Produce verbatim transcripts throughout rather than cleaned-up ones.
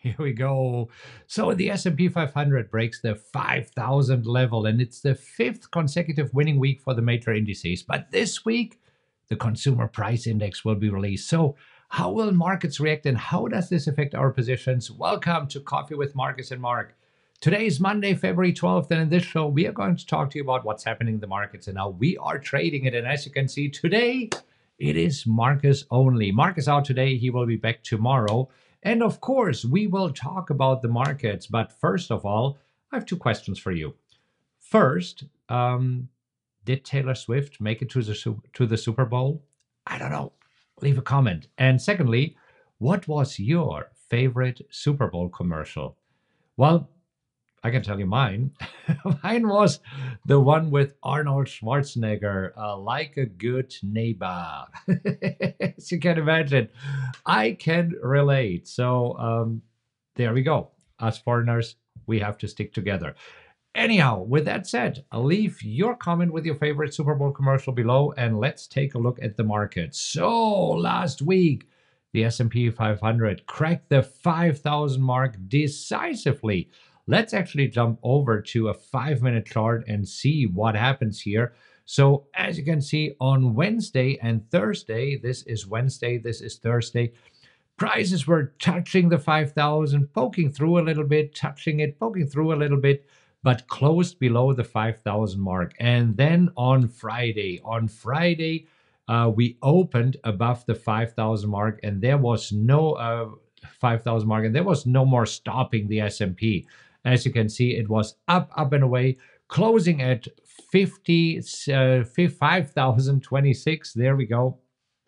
Here we go. So the S and P five hundred breaks the five thousand level, and it's the fifth consecutive winning week for the major indices. But this week, the consumer price index will be released. So how will markets react, and how does this affect our positions? Welcome to Coffee with Marcus and Mark. Today is Monday, February twelfth, and in this show, we are going to talk to you about what's happening in the markets and how we are trading it. And as you can see today, it is Marcus only. Mark is out today. He will be back tomorrow. And of course, we will talk about the markets. But first of all, I have two questions for you. First, um, did Taylor Swift make it to the to the Super Bowl? I don't know. Leave a comment. And secondly, what was your favorite Super Bowl commercial? Well, I can tell you mine. Mine was the one with Arnold Schwarzenegger, uh, like a good neighbor. As you can imagine, I can relate. So um, there we go. Us foreigners, we have to stick together. Anyhow, with that said, leave your comment with your favorite Super Bowl commercial below, and let's take a look at the market. So last week, the S and P five hundred cracked the five thousand mark decisively. Let's actually jump over to a five-minute chart and see what happens here. So as you can see on Wednesday and Thursday, this is Wednesday, this is Thursday, prices were touching the five thousand, poking through a little bit, touching it, poking through a little bit, but closed below the five thousand mark. And then on Friday, on Friday, uh, we opened above the five thousand mark, and there was no uh, five thousand mark, and there was no more stopping the S and P. As you can see, it was up, up and away, closing at fifty, uh, five thousand twenty-six. There we go.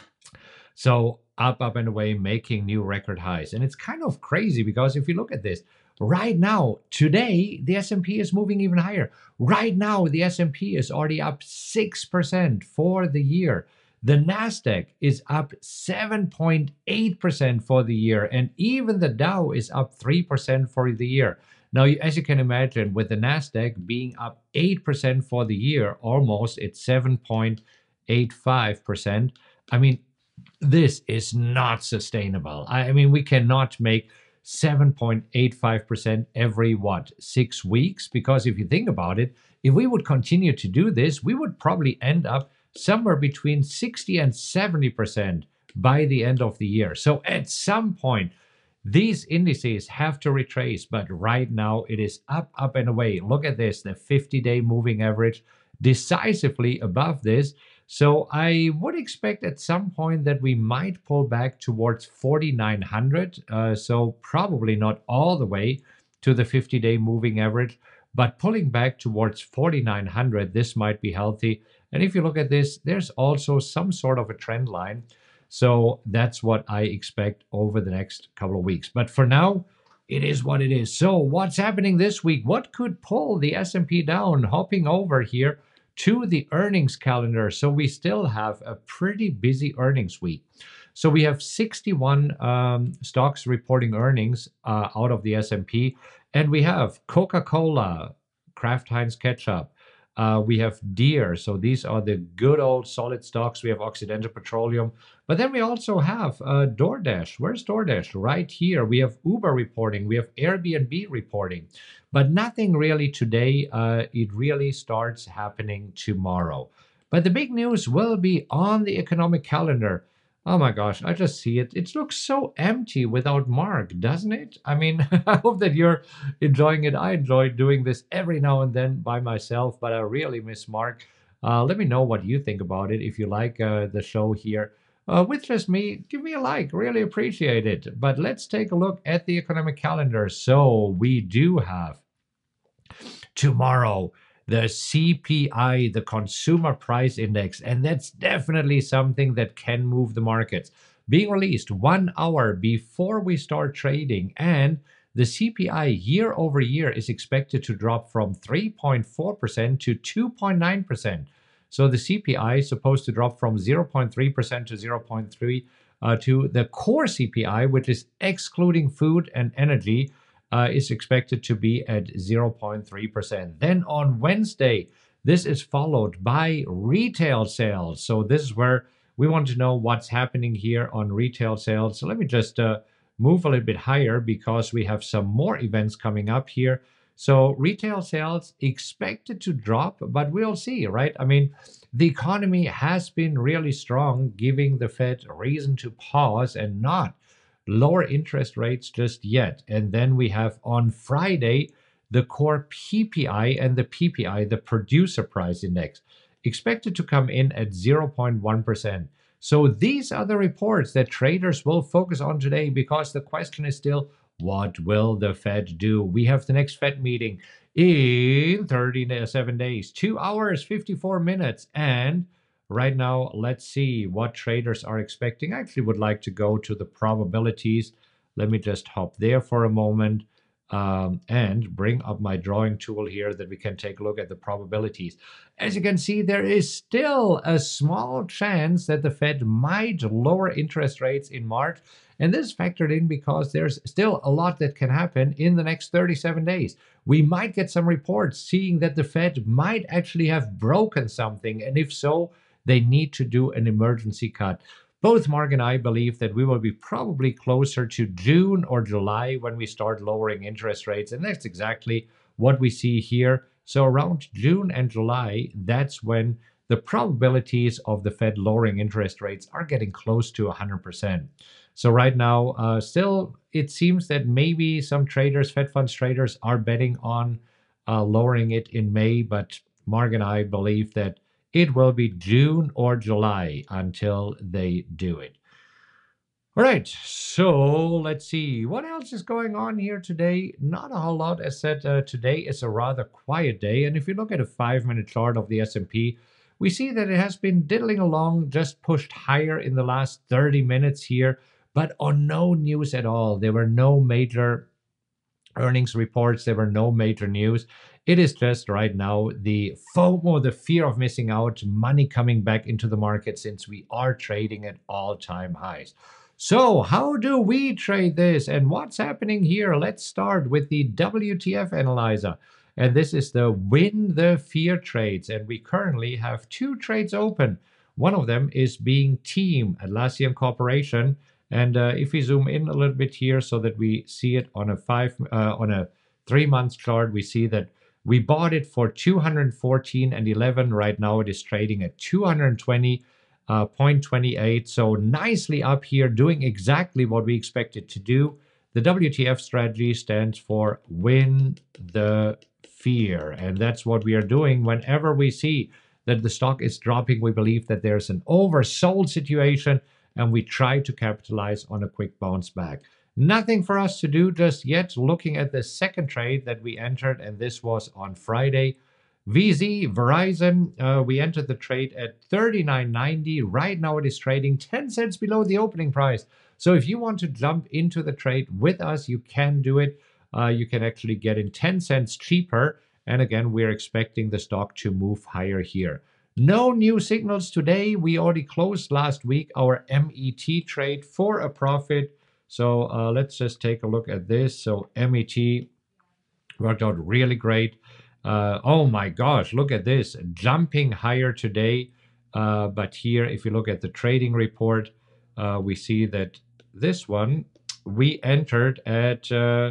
So up, up and away, making new record highs. And it's kind of crazy because if you look at this, right now, today, the S and P is moving even higher. Right now, the S and P is already up six percent for the year. The NASDAQ is up seven point eight percent for the year. And even the Dow is up three percent for the year. Now, as you can imagine, with the NASDAQ being up eight percent for the year, almost it's seven point eight five percent. I mean, this is not sustainable. I mean, we cannot make seven point eight five percent every, what, six weeks? Because if you think about it, if we would continue to do this, we would probably end up somewhere between sixty and seventy percent by the end of the year. So at some point, these indices have to retrace, but right now it is up, up and away. Look at this, the fifty-day moving average decisively above this. So I would expect at some point that we might pull back towards forty-nine hundred. Uh, so probably not all the way to the fifty-day moving average, but pulling back towards forty-nine hundred, this might be healthy. And if you look at this, there's also some sort of a trend line. So that's what I expect over the next couple of weeks. But for now, it is what it is. So what's happening this week? What could pull the S and P down? Hopping over here to the earnings calendar. So we still have a pretty busy earnings week. So we have sixty-one um, stocks reporting earnings uh, out of the S and P. And we have Coca-Cola, Kraft Heinz Ketchup. Uh, we have Deere, so these are the good old solid stocks. We have Occidental Petroleum, but then we also have uh, DoorDash. Where's DoorDash? Right here. We have Uber reporting. We have Airbnb reporting, but nothing really today. Uh, it really starts happening tomorrow. But the big news will be on the economic calendar. Oh my gosh, I just see it. It looks so empty without Mark, doesn't it? I mean, I hope that you're enjoying it. I enjoy doing this every now and then by myself, but I really miss Mark. Uh, let me know what you think about it. If you like uh, the show here uh, with just me, give me a like. Really appreciate it. But let's take a look at the economic calendar. So we do have tomorrow the C P I, the Consumer Price Index, and that's definitely something that can move the markets. Being released one hour before we start trading, and the C P I year over year is expected to drop from three point four percent to two point nine percent. So the C P I is supposed to drop from zero point three percent to zero point three uh, to the core C P I, which is excluding food and energy, Uh, is expected to be at zero point three percent. Then on Wednesday, this is followed by retail sales. So this is where we want to know what's happening here on retail sales. So let me just uh, move a little bit higher because we have some more events coming up here. So retail sales expected to drop, but we'll see, right? I mean, the economy has been really strong, giving the Fed a reason to pause and not lower interest rates just yet. And then we have on Friday the core P P I and the P P I, the producer price index, expected to come in at zero point one percent. So these are the reports that traders will focus on today, because the question is still, what will the Fed do? We have the next Fed meeting in thirty-seven days, two hours, fifty-four minutes. And right now, let's see what traders are expecting. I actually would like to go to the probabilities. Let me just hop there for a moment. Um, and bring up my drawing tool here that we can take a look at the probabilities. As you can see, there is still a small chance that the Fed might lower interest rates in March. And this is factored in because there's still a lot that can happen in the next thirty-seven days. We might get some reports seeing that the Fed might actually have broken something. And if so, they need to do an emergency cut. Both Mark and I believe that we will be probably closer to June or July when we start lowering interest rates. And that's exactly what we see here. So around June and July, that's when the probabilities of the Fed lowering interest rates are getting close to one hundred percent. So right now, uh, still, it seems that maybe some traders, Fed funds traders, are betting on uh, lowering it in May. But Mark and I believe that it will be June or July until they do it. All right, so let's see. What else is going on here today? Not a whole lot. As said, uh, today is a rather quiet day. And if you look at a five-minute chart of the S and P, we see that it has been diddling along, just pushed higher in the last thirty minutes here, but on no news at all. There were no major earnings reports. There were no major news. It is just right now the FOMO, the fear of missing out, money coming back into the market since we are trading at all-time highs. So how do we trade this and what's happening here? Let's start with the W T F analyzer. And this is the win the fear trades. And we currently have two trades open. One of them is being Team, Atlassian Corporation. And uh, if we zoom in a little bit here so that we see it on a five, uh, on a three-month chart, we see that we bought it for two hundred fourteen and eleven. Right now it is trading at two hundred twenty point two eight. So nicely up here, doing exactly what we expected to do. The W T F strategy stands for win the fear. And that's what we are doing whenever we see that the stock is dropping. We believe that there's an oversold situation, and we try to capitalize on a quick bounce back. Nothing for us to do just yet. Looking at the second trade that we entered, and this was on Friday. V Z, Verizon, uh, we entered the trade at thirty-nine ninety. Right now it is trading ten cents below the opening price. So if you want to jump into the trade with us, you can do it. Uh, you can actually get in ten cents cheaper. And again, we're expecting the stock to move higher here. No new signals today. We already closed last week our M E T trade for a profit. So uh, let's just take a look at this. So M E T worked out really great. Uh, oh my gosh, look at this, jumping higher today. Uh, but here, if you look at the trading report, uh, we see that this one, we entered at, uh,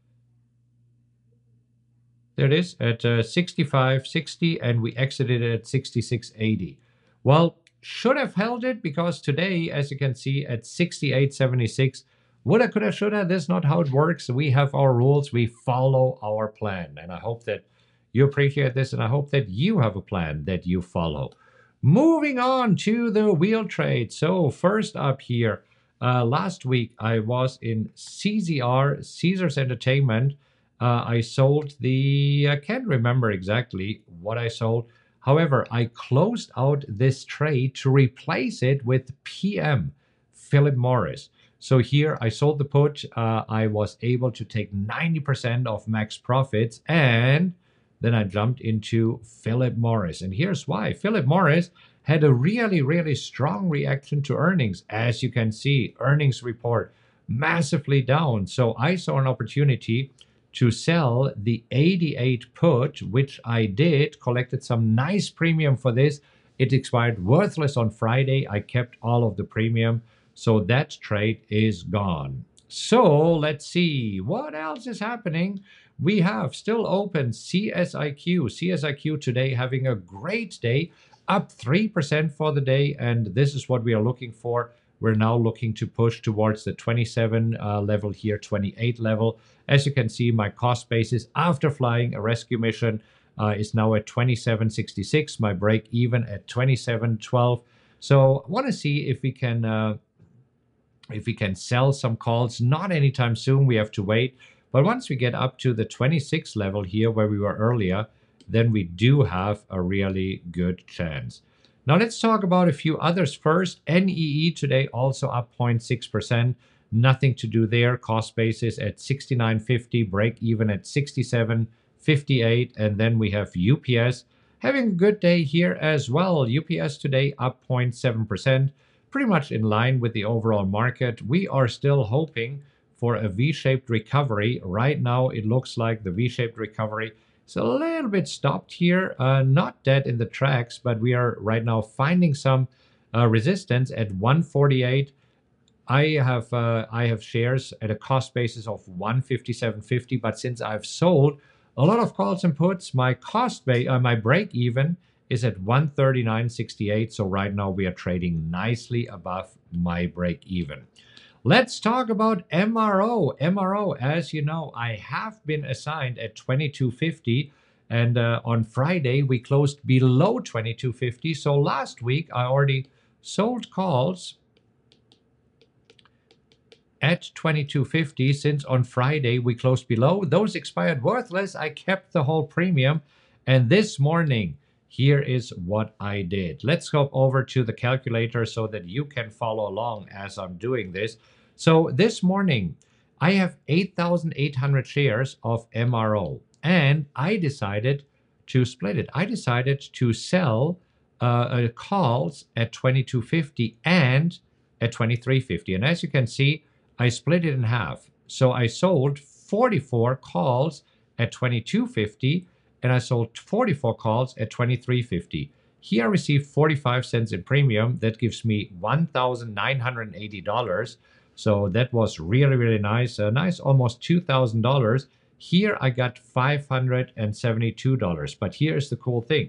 there it is, at uh, sixty-five sixty, and we exited at sixty-six eighty. Well, should have held it, because today, as you can see, at sixty-eight seventy-six, woulda, coulda, shoulda. That's not how it works. We have our rules. We follow our plan. And I hope that you appreciate this, and I hope that you have a plan that you follow. Moving on to the wheel trade. So first up here, uh, last week I was in C Z R, Caesars Entertainment. Uh, I sold the, I can't remember exactly what I sold. However, I closed out this trade to replace it with P M, Philip Morris. So here I sold the put. Uh, I was able to take ninety percent of max profits, and then I jumped into Philip Morris. And here's why. Philip Morris had a really, really strong reaction to earnings. As you can see, earnings report massively down. So I saw an opportunity to sell the eighty-eight put, which I did, collected some nice premium for this. It expired worthless on Friday. I kept all of the premium. So that trade is gone. So let's see what else is happening. We have still open C S I Q. C S I Q today having a great day, up three percent for the day. And this is what we are looking for. We're now looking to push towards the twenty-seven uh, level here, twenty-eight level. As you can see, my cost basis after flying a rescue mission uh, is now at twenty-seven sixty-six. My break even at twenty-seven twelve. So I want to see if we can uh, if we can sell some calls. Not anytime soon, we have to wait. But once we get up to the twenty-six level here where we were earlier, then we do have a really good chance. Now let's talk about a few others first. N E E today also up zero point six percent. Nothing to do there. Cost basis at sixty-nine fifty, break even at sixty-seven fifty-eight. And then we have U P S having a good day here as well. U P S today up zero point seven percent. Pretty much in line with the overall market. We are still hoping for a V-shaped recovery. Right now, it looks like the V-shaped recovery is a little bit stopped here. Uh, not dead in the tracks, but we are right now finding some uh, resistance at one forty-eight. I have uh, I have shares at a cost basis of one fifty-seven fifty, but since I've sold a lot of calls and puts, my cost ba- uh, my break even is at one thirty-nine sixty-eight. So right now we are trading nicely above my break even. Let's talk about M R O. M R O, as you know, I have been assigned at twenty-two fifty. And uh, on Friday, we closed below twenty-two fifty. So last week, I already sold calls at twenty-two fifty. Since on Friday, we closed below. Those expired worthless. I kept the whole premium. And this morning, here is what I did. Let's go over to the calculator so that you can follow along as I'm doing this. So this morning, I have eight thousand eight hundred shares of M R O, and I decided to split it. I decided to sell uh, uh, calls at twenty-two fifty and at twenty-three fifty. And as you can see, I split it in half. So I sold forty-four calls at twenty-two fifty, and I sold forty-four calls at twenty-three fifty. Here I received forty-five cents in premium. That gives me one thousand nine hundred eighty dollars. So that was really, really nice. A nice almost two thousand dollars. Here I got five hundred seventy-two dollars. But here's the cool thing.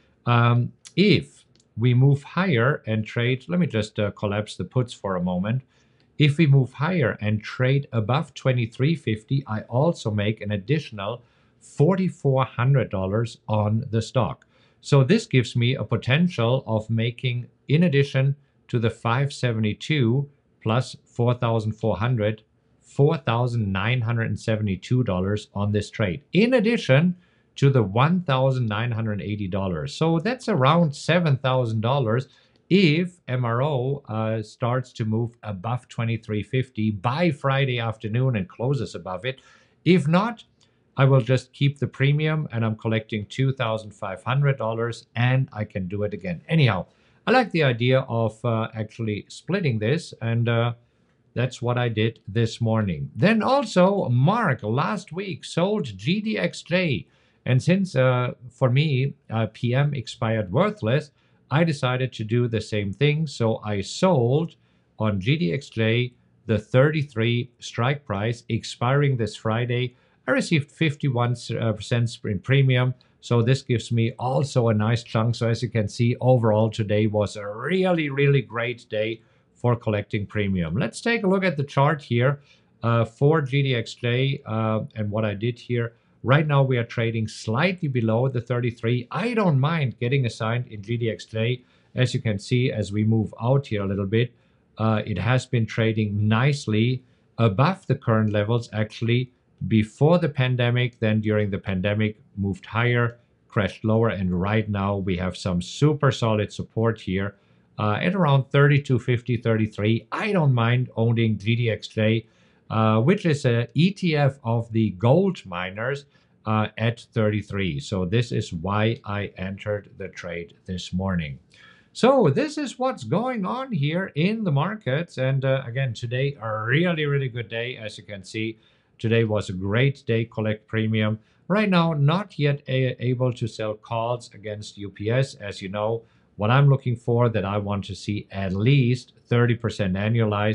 Um, if we move higher and trade, let me just uh, collapse the puts for a moment. If we move higher and trade above twenty-three fifty, I also make an additional four thousand four hundred dollars on the stock. So this gives me a potential of making, in addition to the five seventy-two plus four thousand four hundred, four thousand nine hundred seventy-two dollars on this trade, in addition to the one thousand nine hundred eighty dollars. So that's around seven thousand dollars if M R O uh, starts to move above twenty-three fifty by Friday afternoon and closes above it. If not, I will just keep the premium and I'm collecting two thousand five hundred dollars and I can do it again. Anyhow, I like the idea of uh, actually splitting this, and uh, that's what I did this morning. Then also, Mark last week sold G D X J. And since uh, for me, uh, P M expired worthless, I decided to do the same thing. So I sold on G D X J the thirty-three strike price expiring this Friday. I received fifty-one percent in premium. So this gives me also a nice chunk. So as you can see, overall today was a really, really great day for collecting premium. Let's take a look at the chart here uh, for G D X J uh, and what I did here. Right now we are trading slightly below the thirty-three. I don't mind getting assigned in G D X J. As you can see, as we move out here a little bit, uh, it has been trading nicely above the current levels, actually before the pandemic. Then during the pandemic moved higher, crashed lower, and right now we have some super solid support here uh, at around thirty-two fifty, thirty-three. I don't mind owning G D X J, uh, which is an E T F of the gold miners uh, at thirty-three. So this is why I entered the trade this morning. So this is what's going on here in the markets. And uh, again, today, a really, really good day. As you can see, today was a great day, collect premium. Right now, not yet a able to sell calls against U P S. As you know, what I'm looking for, that I want to see at least thirty percent annualized.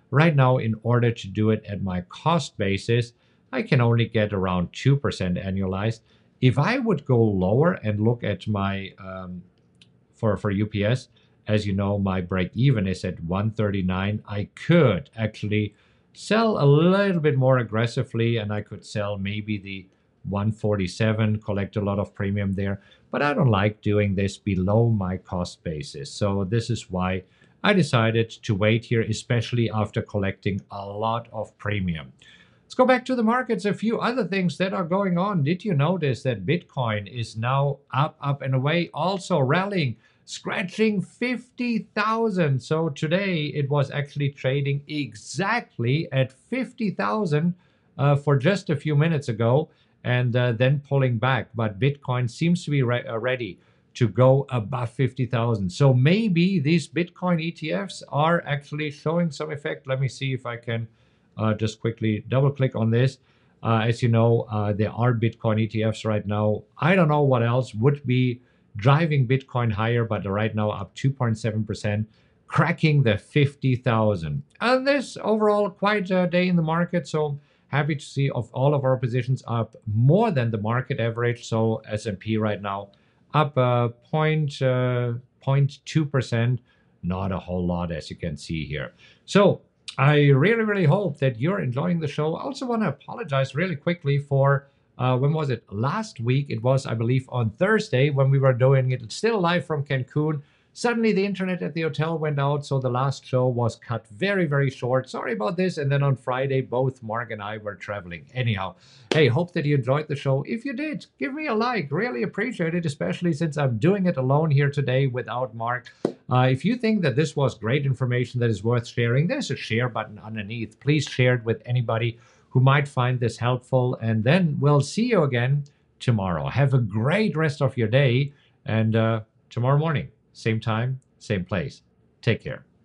right now, in order to do it at my cost basis, I can only get around two percent annualized. If I would go lower and look at my, um, for, for U P S, as you know, my break even is at one thirty-nine. I could actually sell a little bit more aggressively, and I could sell maybe the one forty-seven, collect a lot of premium there. But I don't like doing this below my cost basis. So this is why I decided to wait here, especially after collecting a lot of premium. Let's go back to the markets. A few other things that are going on. Did you notice that Bitcoin is now up, up and away, also rallying, scratching fifty thousand? So today it was actually trading exactly at fifty thousand uh, for just a few minutes ago, and uh, then pulling back. But Bitcoin seems to be re uh, ready to go above fifty thousand. So maybe these Bitcoin E T Fs are actually showing some effect. Let me see if I can uh, just quickly double click on this. Uh, as you know, uh, there are Bitcoin E T Fs right now. I don't know what else would be driving Bitcoin higher, but right now up two point seven percent, cracking the fifty thousand. And this overall quite a day in the market. So happy to see of all of our positions up more than the market average. So S and P right now up uh, point, uh, zero point two percent, not a whole lot as you can see here. So I really, really hope that you're enjoying the show. I also want to apologize really quickly for, uh, when was it? Last week, it was, I believe, on Thursday when we were doing it still live from Cancun. Suddenly the internet at the hotel went out, so the last show was cut very, very short. Sorry about this. And then on Friday, both Mark and I were traveling. Anyhow, hey, hope that you enjoyed the show. If you did, give me a like. Really appreciate it, especially since I'm doing it alone here today without Mark. Uh, if you think that this was great information that is worth sharing, there's a share button underneath. Please share it with anybody who might find this helpful. And then we'll see you again tomorrow. Have a great rest of your day. And uh, tomorrow morning, same time, same place. Take care.